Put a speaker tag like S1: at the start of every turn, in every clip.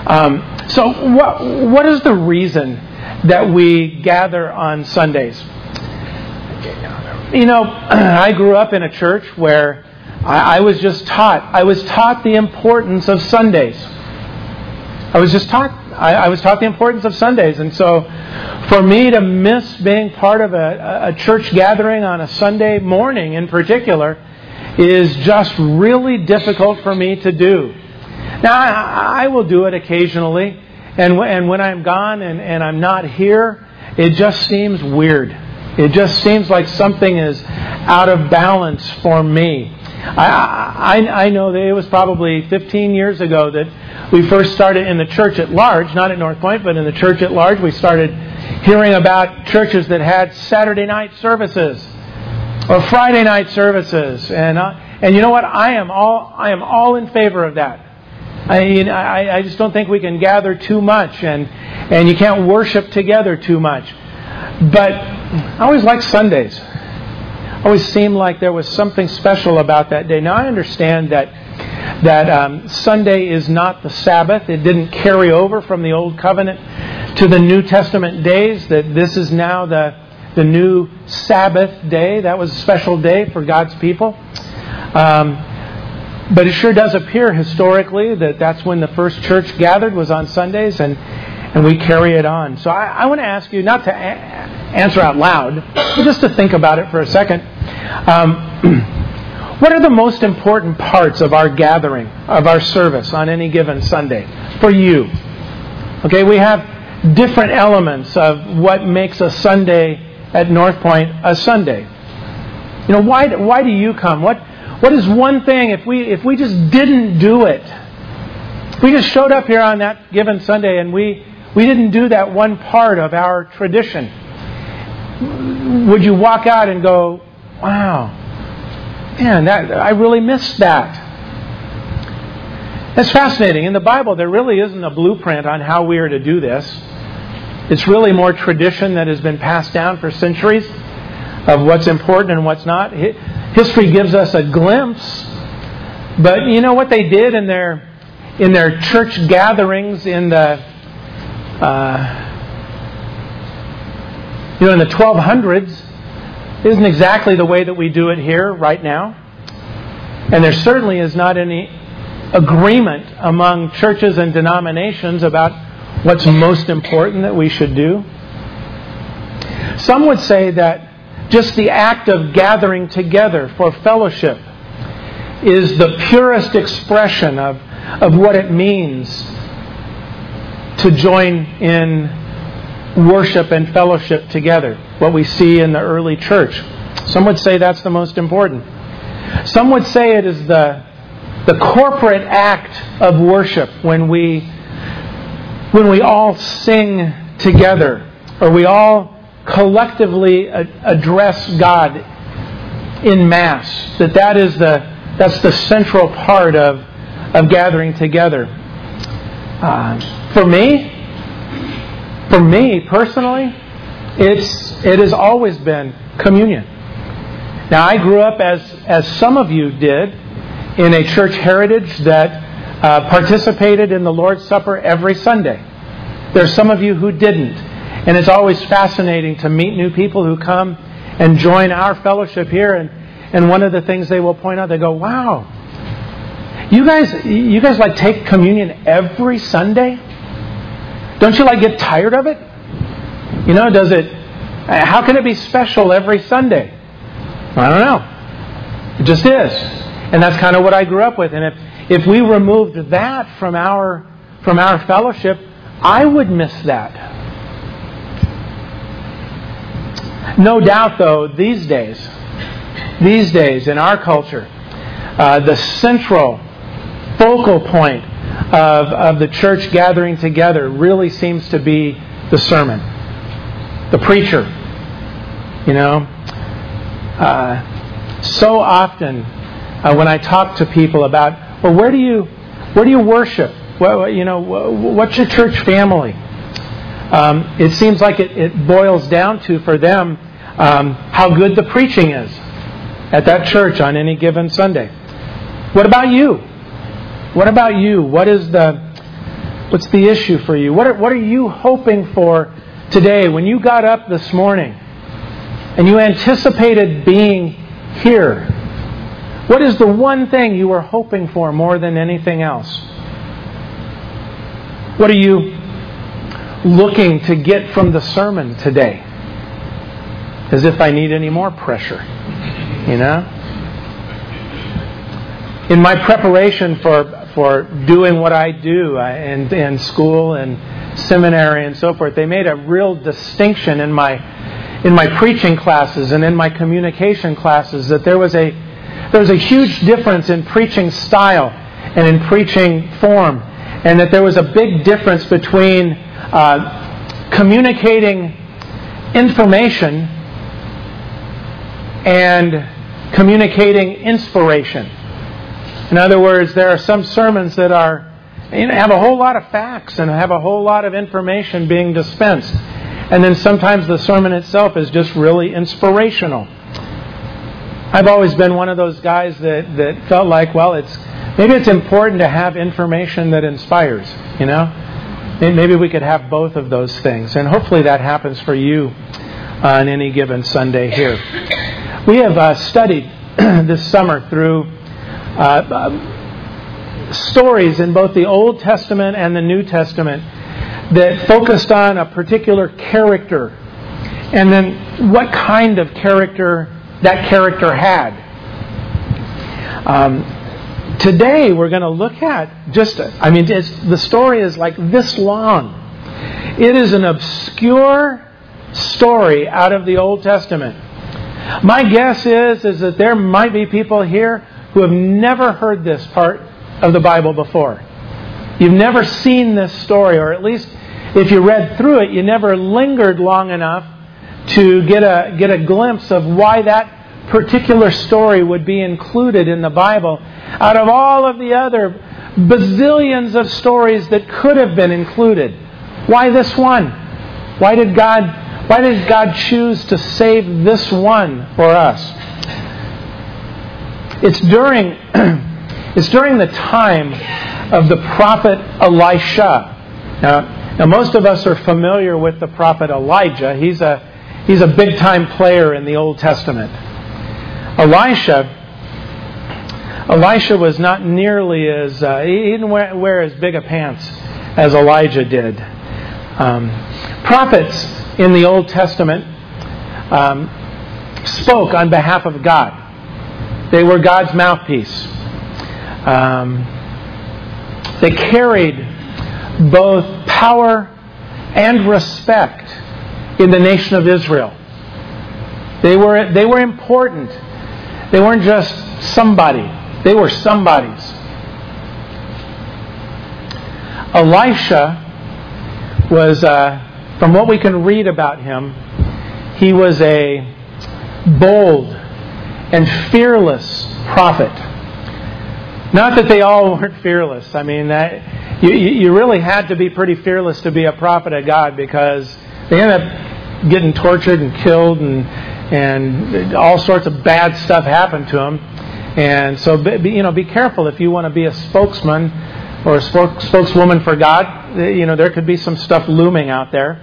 S1: So what is the reason that we gather on Sundays? I grew up in a church where I was taught the importance of Sundays. I was taught the importance of Sundays. And so for me to miss being part of a church gathering on a Sunday morning in particular is just really difficult for me to do. Now, I will do it occasionally, and when I'm gone and I'm not here, it just seems weird. It just seems like something is out of balance for me. I know that it was probably 15 years ago that we first started in the church at large, not at North Point, but in the church at large, we started hearing about churches that had Saturday night services or Friday night services, and you know what? I am all in favor of that. I just don't think we can gather too much, and you can't worship together too much. But I always liked Sundays. Always seemed like there was something special about that day. Now I understand that Sunday is not the Sabbath. It didn't carry over from the Old Covenant to the New Testament days. That this is now the new Sabbath day. That was a special day for God's people. But it sure does appear historically that that's when the first church gathered was on Sundays, and we carry it on. So I want to ask you, not to answer out loud, but just to think about it for a second. What are the most important parts of our gathering, of our service on any given Sunday for you? Okay, we have different elements of what makes a Sunday at North Point a Sunday. Why do you come? What is one thing, if we just didn't do it, if we just showed up here on that given Sunday and we didn't do that one part of our tradition, would you walk out and go, wow, man, I really missed that? That's fascinating. In the Bible, there really isn't a blueprint on how we are to do this. It's really more tradition that has been passed down for centuries of what's important and what's not. History gives us a glimpse, but you know what they did in their church gatherings in the 1200s isn't exactly the way that we do it here right now. And there certainly is not any agreement among churches and denominations about what's most important that we should do. Some would say that just the act of gathering together for fellowship is the purest expression of what it means to join in worship and fellowship together, what we see in the early church. Some would say that's the most important. Some would say it is the corporate act of worship when we all sing together, or we all collectively address God in Mass. That's the central part of gathering together. For me personally, it has always been communion. Now, I grew up as some of you did in a church heritage that participated in the Lord's Supper every Sunday. There's some of you who didn't. And it's always fascinating to meet new people who come and join our fellowship here. And one of the things they will point out, they go, wow, you guys like take communion every Sunday? Don't you get tired of it? How can it be special every Sunday? I don't know. It just is. And that's kind of what I grew up with. And if we removed that from our fellowship, I would miss that. No doubt, though, these days in our culture, the central focal point of the church gathering together really seems to be the sermon, the preacher. So often when I talk to people about, well, where do you worship? What's your church family? It seems like it boils down to, for them, how good the preaching is at that church on any given Sunday. What about you? What about you? What is the What's the issue for you? What are you hoping for today when you got up this morning and you anticipated being here? What is the one thing you were hoping for more than anything else? What are you looking to get from the sermon today? As if I need any more pressure, you know? In my preparation for doing what I do in school and seminary and so forth, they made a real distinction in my preaching classes and in my communication classes that there was a huge difference in preaching style and in preaching form, and that there was a big difference between communicating information and communicating inspiration. In other words, there are some sermons that have a whole lot of facts and have a whole lot of information being dispensed. And then sometimes the sermon itself is just really inspirational. I've always been one of those guys that felt like, well, maybe it's important to have information that inspires, you know? Maybe we could have both of those things. And hopefully that happens for you on any given Sunday here. We have studied this summer through stories in both the Old Testament and the New Testament that focused on a particular character and then what kind of character that character had. Today we're going to look at the story is like this long. It is an obscure story out of the Old Testament. My guess is that there might be people here who have never heard this part of the Bible before. You've never seen this story, or at least if you read through it, you never lingered long enough to get a glimpse of why that particular story would be included in the Bible out of all of the other bazillions of stories that could have been included. Why this one? Why did God choose to save this one for us? It's during the time of the prophet Elisha. Now most of us are familiar with the prophet Elijah. He's a big time player in the Old Testament. Elisha was not nearly as he didn't wear as big a pants as Elijah did. Prophets in the Old Testament spoke on behalf of God. They were God's mouthpiece. They carried both power and respect in the nation of Israel. They were important. They weren't just somebody. They were somebodies. Elisha was, from what we can read about him, he was a bold and fearless prophet. Not that they all weren't fearless. I mean, you really had to be pretty fearless to be a prophet of God, because they ended up getting tortured and killed, and all sorts of bad stuff happened to them. And so, be careful if you want to be a spokesman or a spokeswoman for God. There could be some stuff looming out there.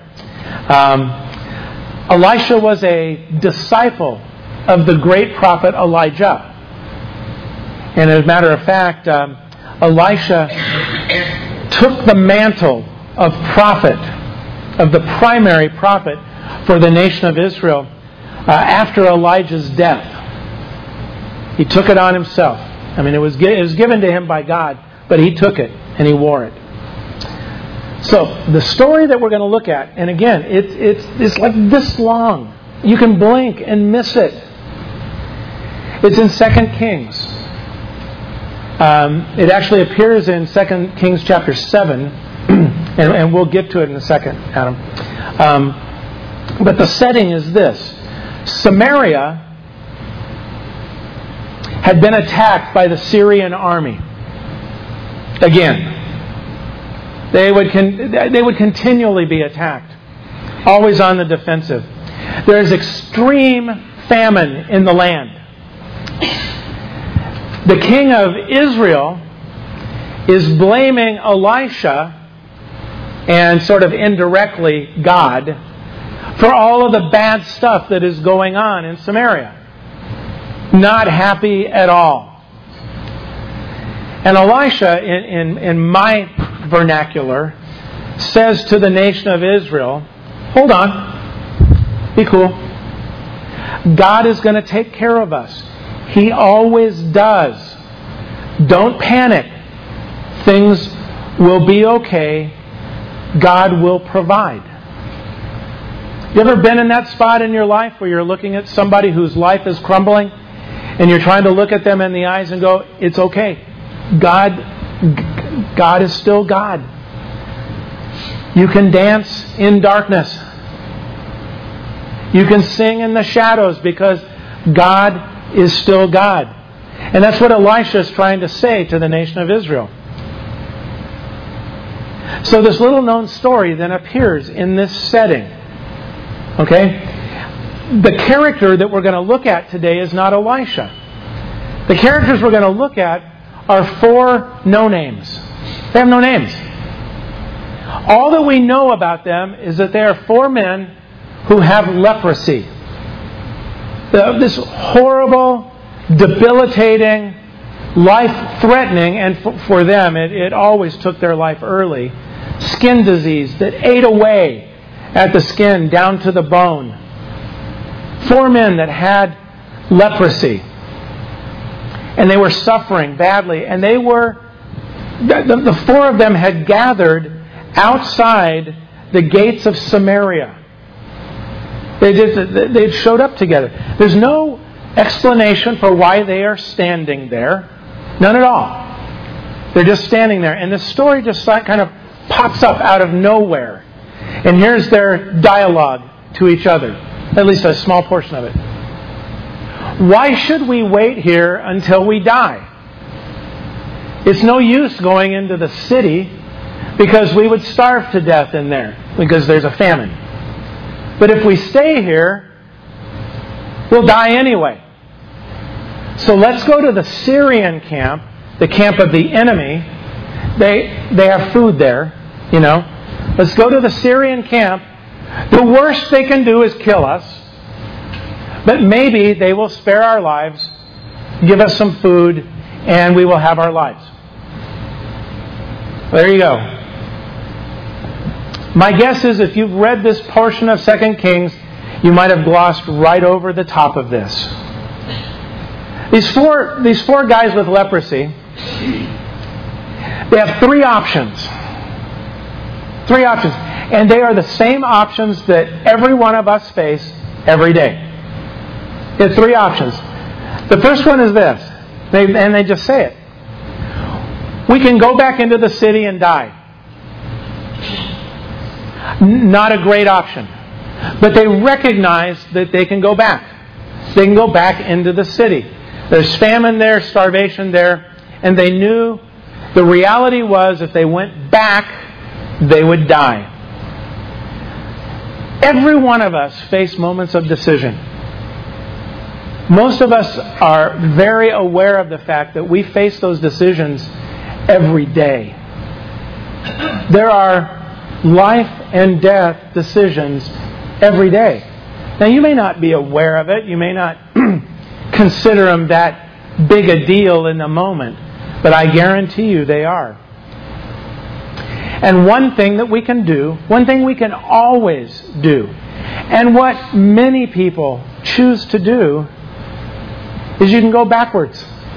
S1: Elisha was a disciple of the great prophet Elijah. And as a matter of fact, Elisha took the mantle of prophet, of the primary prophet for the nation of Israel after Elijah's death. He took it on himself. I mean, it was given to him by God, but he took it and he wore it. So the story that we're going to look at, and again, it's like this long. You can blink and miss it. It's in 2 Kings. It actually appears in 2 Kings chapter 7, and we'll get to it in a second, Adam. But the setting is this. Samaria had been attacked by the Syrian army. Again. They would continually be attacked. Always on the defensive. There is extreme famine in the land. The king of Israel is blaming Elisha and sort of indirectly God for all of the bad stuff that is going on in Samaria. Not happy at all. And Elisha, in my vernacular, says to the nation of Israel, hold on, be cool. God is going to take care of us. He always does. Don't panic. Things will be okay. God will provide. You ever been in that spot in your life where you're looking at somebody whose life is crumbling and you're trying to look at them in the eyes and go, it's okay. God is still God. You can dance in darkness. You can sing in the shadows because God is still God. And that's what Elisha is trying to say to the nation of Israel. So this little known story then appears in this setting. Okay? The character that we're going to look at today is not Elisha. The characters we're going to look at are 4 no-names. They have no names. All that we know about them is that they are 4 men who have leprosy. This horrible, debilitating, life-threatening, and for them, it always took their life early, skin disease that ate away at the skin down to the bone. 4 men that had leprosy. And they were suffering badly. And they were, the 4 of them had gathered outside the gates of Samaria. They showed up together. There's no explanation for why they are standing there. None at all. They're just standing there. And the story just kind of pops up out of nowhere. And here's their dialogue to each other. At least a small portion of it. Why should we wait here until we die? It's no use going into the city because we would starve to death in there because there's a famine. But if we stay here, we'll die anyway. So let's go to the Syrian camp, the camp of the enemy. They have food there, you know. Let's go to the Syrian camp. The worst they can do is kill us. But maybe they will spare our lives, give us some food, and we will have our lives. There you go. My guess is if you've read this portion of 2 Kings, you might have glossed right over the top of this. These four guys with leprosy, they have 3 options. 3 options. And they are the same options that every one of us face every day. They have 3 options. The first one is this, and they just say it. We can go back into the city and die. Not a great option. But they recognize that they can go back. They can go back into the city. There's famine there, starvation there, and they knew the reality was if they went back, they would die. Every one of us face moments of decision. Most of us are very aware of the fact that we face those decisions every day. There are life and death decisions every day. Now, you may not be aware of it. You may not consider them that big a deal in the moment. But I guarantee you they are. And one thing that we can do, one thing we can always do, and what many people choose to do, is you can go backwards.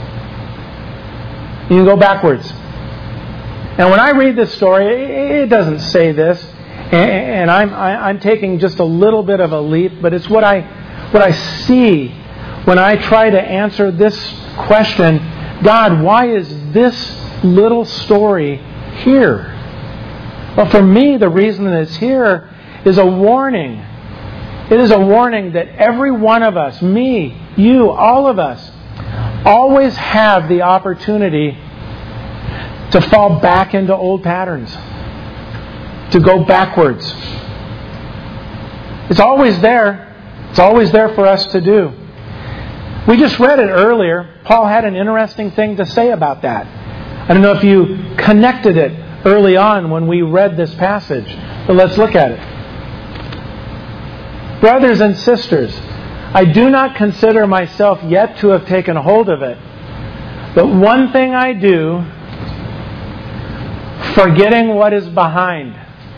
S1: You can go backwards. And when I read this story, it doesn't say this, and I'm taking just a little bit of a leap, but it's what I see when I try to answer this question: God, why is this little story here? Well, for me, the reason that it's here is a warning. It is a warning that every one of us, me, you, all of us, always have the opportunity to fall back into old patterns, to go backwards. It's always there. It's always there for us to do. We just read it earlier. Paul had an interesting thing to say about that. I don't know if you connected it early on when we read this passage. But let's look at it. Brothers and sisters, I do not consider myself yet to have taken hold of it. But one thing I do, forgetting what is behind.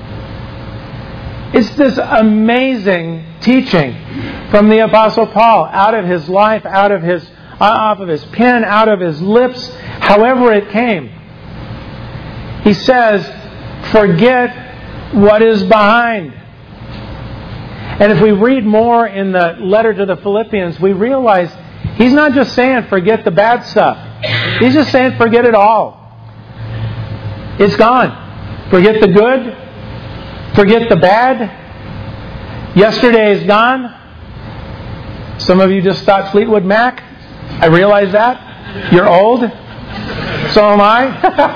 S1: It's this amazing teaching from the Apostle Paul, out of his life, off of his pen, out of his lips, however it came. He says, forget what is behind. And if we read more in the letter to the Philippians, we realize he's not just saying forget the bad stuff. He's just saying forget it all. It's gone. Forget the good. Forget the bad. Yesterday is gone. Some of you just thought Fleetwood Mac. I realize that. You're old. So am I.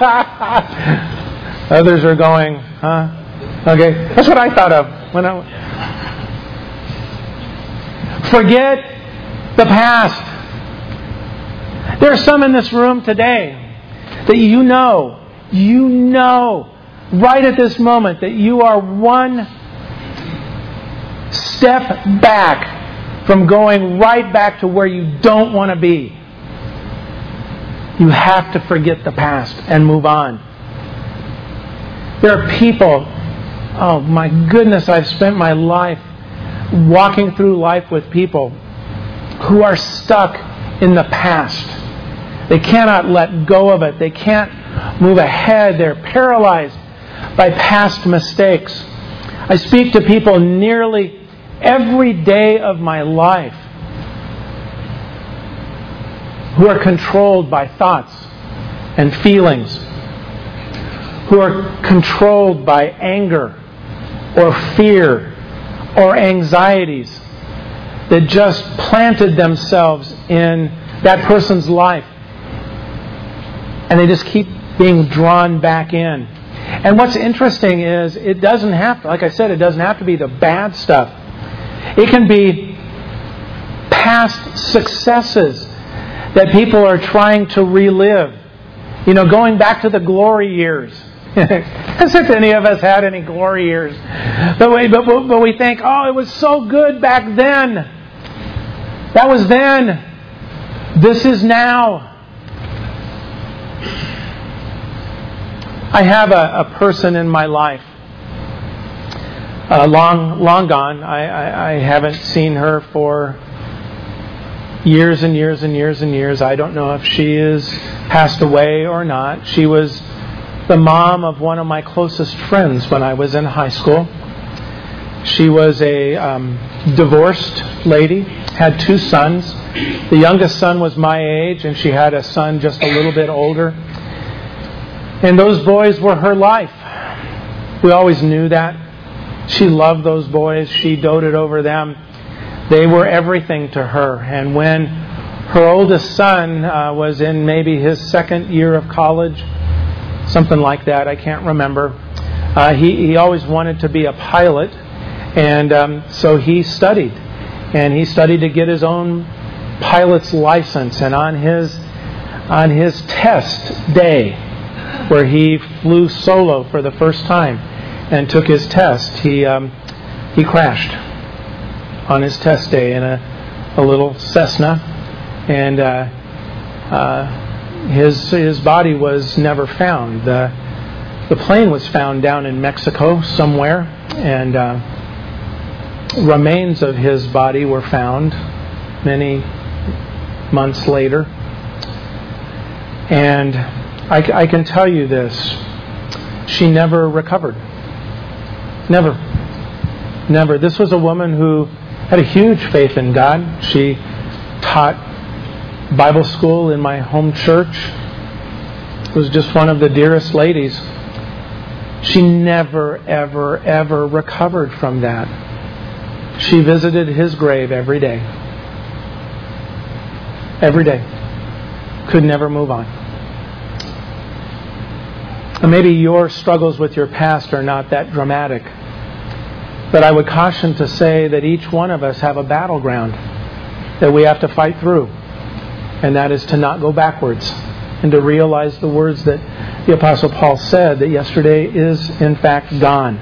S1: Others are going, huh? Okay. That's what I thought of when forget the past. There are some in this room today that you know right at this moment that you are one step back from going right back to where you don't want to be. You have to forget the past and move on. There are people, oh my goodness, I've spent my life walking through life with people who are stuck in the past. They cannot let go of it. They can't move ahead. They're paralyzed by past mistakes. I speak to people nearly every day of my life who are controlled by thoughts and feelings, who are controlled by anger or fear or anxieties that just planted themselves in that person's life. And they just keep being drawn back in. And what's interesting is it doesn't have to, like I said, it doesn't have to be the bad stuff. It can be past successes that people are trying to relive. You know, going back to the glory years. Hasn't any of us had any glory years? But we think, oh, it was so good back then. That was then. This is now. I have a person in my life, long gone. I haven't seen her for years and years and years and years. I don't know if she is passed away or not. She was the mom of one of my closest friends when I was in high school. She was a divorced lady, had 2 sons. The youngest son was my age, and she had a son just a little bit older. And those boys were her life. We always knew that. She loved those boys. She doted over them. They were everything to her. And when her oldest son was in maybe his 2nd year of college, something like that, I can't remember, he always wanted to be a pilot. And so he studied. And he studied to get his own pilot's license. And on his test day, where he flew solo for the first time and took his test, he crashed on his test day in a little Cessna, and his body was never found. The plane was found down in Mexico somewhere, and remains of his body were found many months later. And I can tell you this, she never recovered. Never. This was a woman who had a huge faith in God. She taught Bible school in my home church. Was just one of the dearest ladies. She never, ever, ever recovered from that. She visited his grave every day. Every day. Could never move on. And maybe your struggles with your past are not that dramatic. But I would caution to say that each one of us have a battleground that we have to fight through. And that is to not go backwards. and to realize the words that the Apostle Paul said, that yesterday is in fact gone.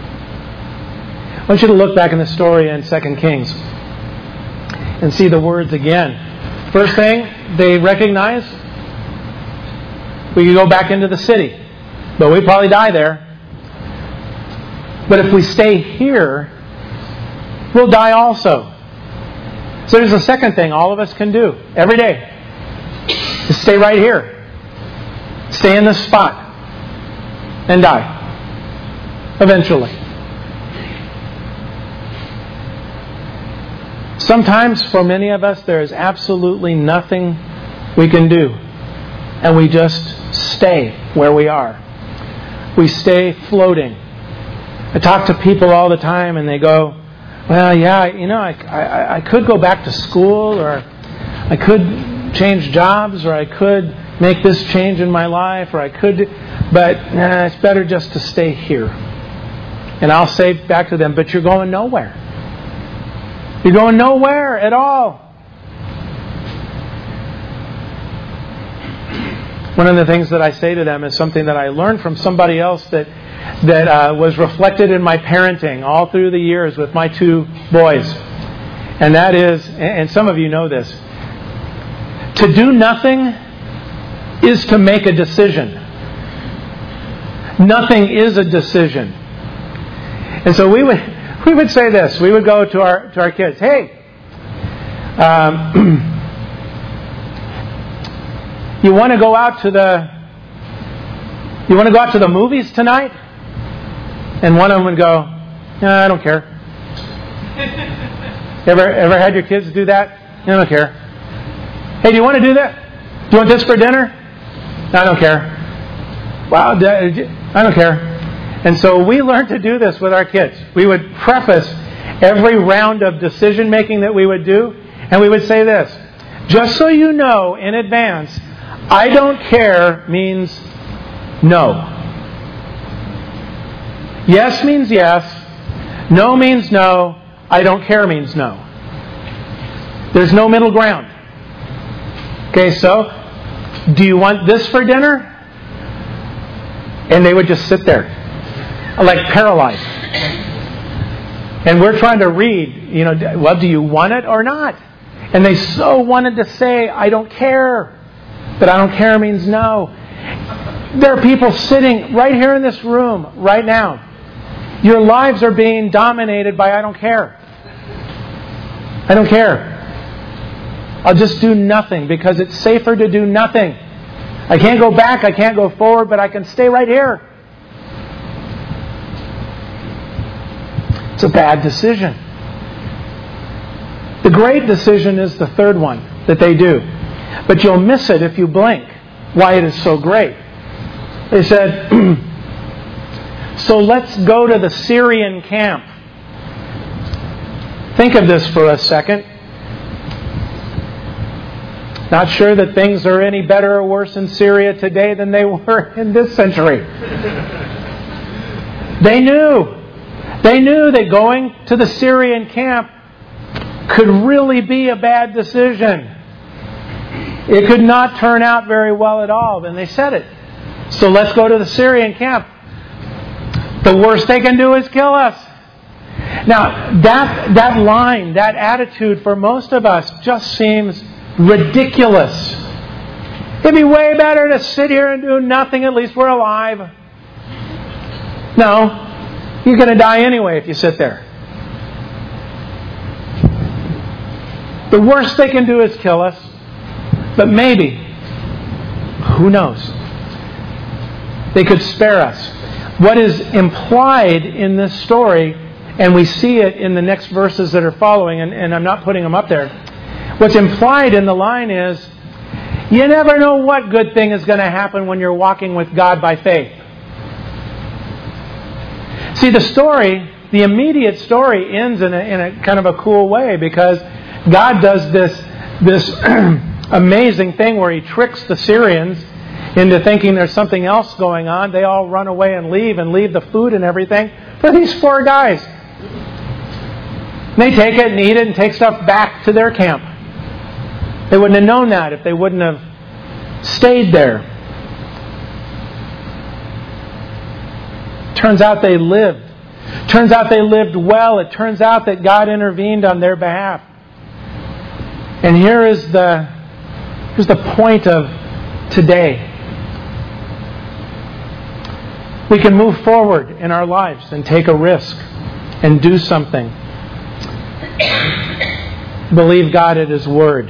S1: I want you to look back in the story in 2 Kings and see the words again. First thing they recognize, we could go back into the city, but we'd probably die there. But if we stay here, we'll die also. So there's a second thing all of us can do every day. Is stay right here. Stay in this spot. And die. Eventually. Sometimes for many of us there is absolutely nothing we can do. And we just stay where we are. We stay floating. I talk to people all the time and they go, well, yeah, I could go back to school, or I could change jobs, or I could make this change in my life, or I could, but it's better just to stay here. And I'll say back to them, but you're going nowhere. You're going nowhere at all. One of the things that I say to them is something that I learned from somebody else that was reflected in my parenting all through the years with my two boys. And that is, and some of you know this, to do nothing is to make a decision. Nothing is a decision. And so we would say this. We would go to our kids, hey, you want to go out to the movies tonight? And one of them would go, no, I don't care. Ever had your kids do that? I don't care. Hey, do you want to do that? Do you want this for dinner? No, I don't care. Wow, I don't care. And so we learned to do this with our kids. We would preface every round of decision making that we would do, and we would say this: just so you know in advance, I don't care means no. Yes means yes. No means no. I don't care means no. There's no middle ground. Okay, so, do you want this for dinner? And they would just sit there, like paralyzed. And we're trying to read, well, do you want it or not? And they so wanted to say, I don't care. But I don't care means no. There are people sitting right here in this room right now. Your lives are being dominated by I don't care. I don't care. I'll just do nothing because it's safer to do nothing. I can't go back, I can't go forward, but I can stay right here. It's a bad decision. The great decision is the third one that they do. But you'll miss it if you blink, why it is so great. They said, so let's go to the Syrian camp. Think of this for a second. Not sure that things are any better or worse in Syria today than they were in this century. They knew that going to the Syrian camp could really be a bad decision. It could not turn out very well at all. And they said it. So let's go to the Syrian camp. The worst they can do is kill us. Now, that line, that attitude for most of us just seems ridiculous. It'd be way better to sit here and do nothing. At least we're alive. No. You're going to die anyway if you sit there. The worst they can do is kill us. But maybe, who knows? They could spare us. What is implied in this story, and we see it in the next verses that are following, and I'm not putting them up there. What's implied in the line is, you never know what good thing is going to happen when you're walking with God by faith. See, the immediate story ends in a kind of a cool way, because God does this amazing thing where He tricks the Syrians into thinking there's something else going on. They all run away and leave the food and everything for these 4 guys. They take it and eat it and take stuff back to their camp. They wouldn't have known that if they wouldn't have stayed there. Turns out they lived. Turns out they lived well. It turns out that God intervened on their behalf. And here's the point of today. We can move forward in our lives and take a risk and do something. Believe God at His Word.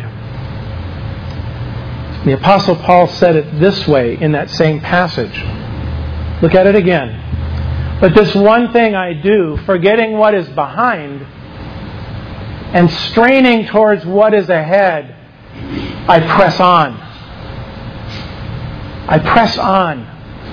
S1: The Apostle Paul said it this way in that same passage. Look at it again. But this one thing I do, forgetting what is behind and straining towards what is ahead, I press on. I press on.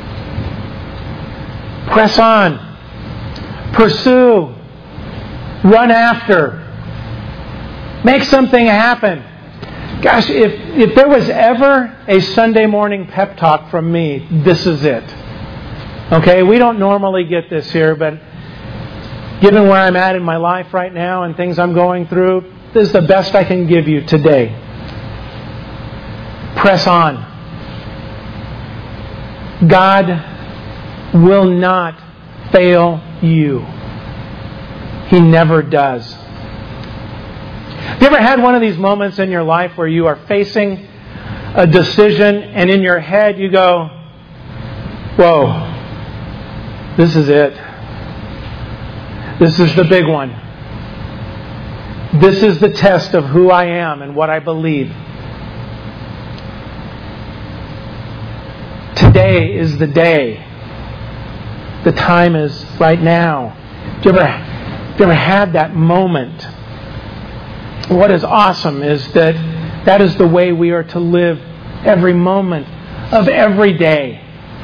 S1: Press on. Pursue. Run after. Make something happen. Gosh, if there was ever a Sunday morning pep talk from me, this is it. Okay, we don't normally get this here, but given where I'm at in my life right now and things I'm going through, this is the best I can give you today. Press on. God will not fail you. He never does. Have you ever had one of these moments in your life where you are facing a decision and in your head you go, whoa, this is it. This is the big one. This is the test of who I am and what I believe. Today is the day. The time is right now. Have you ever had that moment? What is awesome is that is the way we are to live every moment of every day.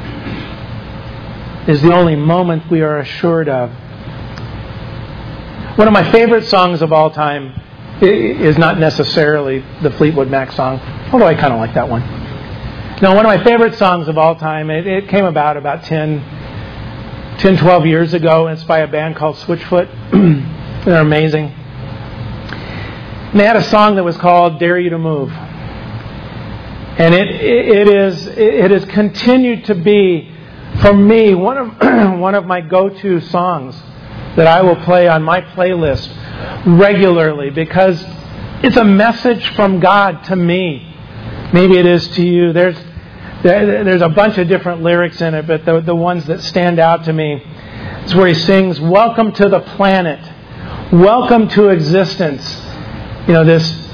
S1: Is the only moment we are assured of. One of my favorite songs of all time is not necessarily the Fleetwood Mac song, although I kind of like that one. No, one of my favorite songs of all time, it came about 10, 12 years ago, and it's by a band called Switchfoot. They're amazing. And they had a song that was called Dare You to Move. And it has continued to be, for me, one of my go-to songs that I will play on my playlist regularly because it's a message from God to me. Maybe it is to you. There's a bunch of different lyrics in it, but the ones that stand out to me is where he sings, "Welcome to the planet. Welcome to existence." You know,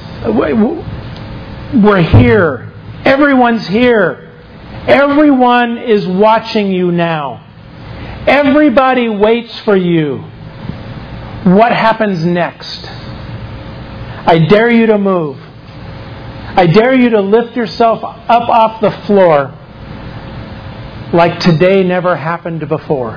S1: we're here. Everyone's here. Everyone is watching you now. Everybody waits for you. What happens next? I dare you to move. I dare you to lift yourself up off the floor like today never happened before.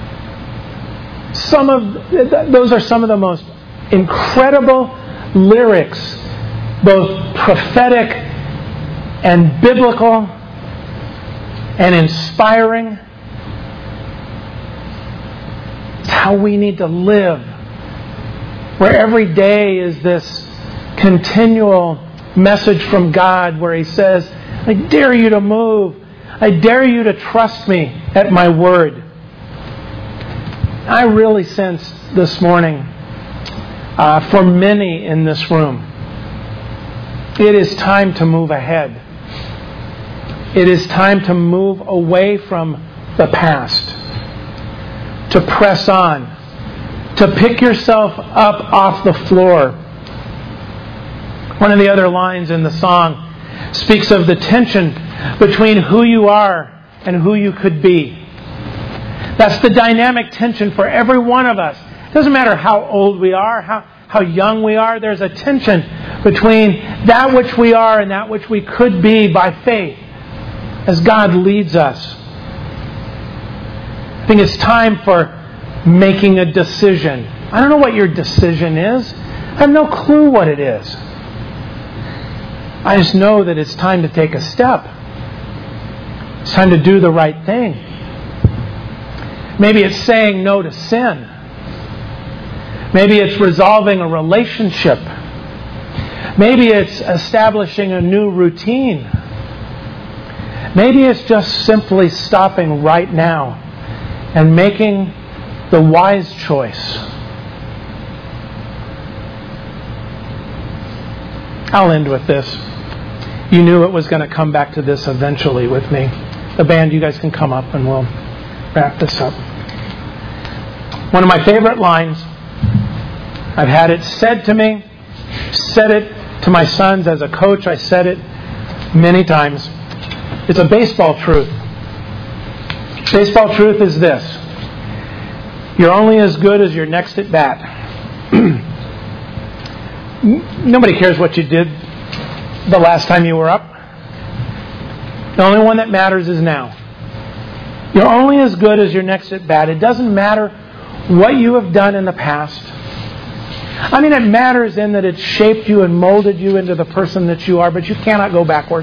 S1: Those are some of the most incredible lyrics, both prophetic and biblical and inspiring. It's how we need to live, where every day is this continual message from God where He says, I dare you to move. I dare you to trust me at my word. I really sense this morning, for many in this room, it is time to move ahead. It is time to move away from the past, to press on, to pick yourself up off the floor. One of the other lines in the song speaks of the tension between who you are and who you could be. That's the dynamic tension for every one of us. It doesn't matter how old we are, how young we are, there's a tension between that which we are and that which we could be by faith as God leads us. I think it's time for making a decision. I don't know what your decision is. I have no clue what it is. I just know that it's time to take a step. It's time to do the right thing. Maybe it's saying no to sin. Maybe it's resolving a relationship. Maybe it's establishing a new routine. Maybe it's just simply stopping right now and making the wise choice. I'll end with this. You knew it was going to come back to this eventually with me. The band, you guys can come up and we'll wrap this up. One of my favorite lines, I've had it said to me, said it to my sons as a coach, I said it many times. It's a baseball truth. Baseball truth is this: you're only as good as your next at bat. Nobody cares what you did the last time you were up. The only one that matters is now. You're only as good as your next at bat. It doesn't matter what you have done in the past. I mean, it matters in that it shaped you and molded you into the person that you are, but you cannot go backwards.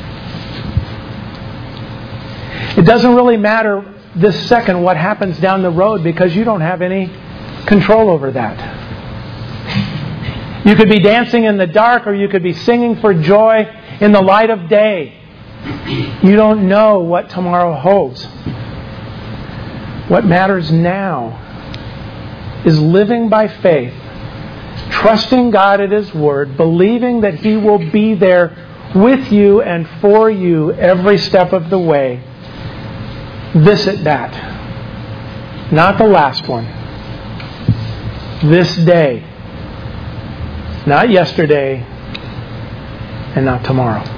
S1: It doesn't really matter this second what happens down the road, because you don't have any control over that. You could be dancing in the dark, or you could be singing for joy in the light of day. You don't know what tomorrow holds. What matters now is living by faith, trusting God at His Word, believing that He will be there with you and for you every step of the way. This at that. Not the last one. This day. Not yesterday. And not tomorrow.